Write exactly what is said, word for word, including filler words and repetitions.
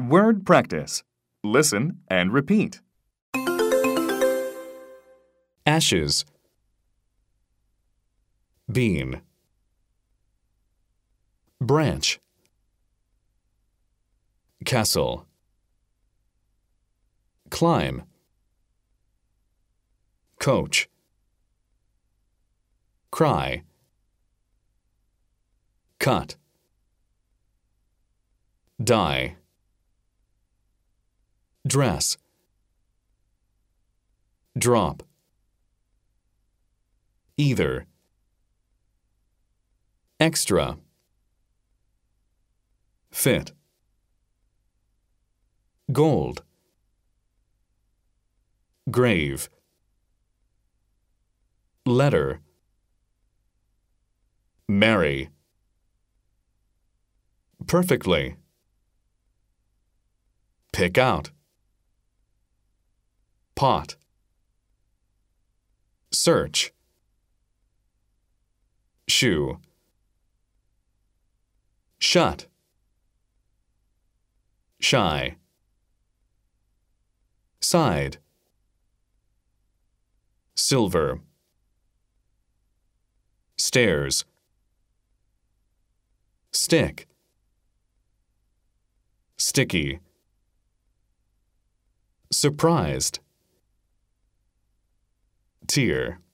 Word practice. Listen and repeat. Ashes. Bean. Branch. Castle. Climb. Coach. Cry. Cut. Die. Dress. Drop. Either. Extra. Fit. Gold. Grave. Letter. Marry. Perfectly. Pick out. Pot. Search. Shoe. Shut. Shy. Side. Silver. Stairs. Stick. Sticky. Surprised. Tear.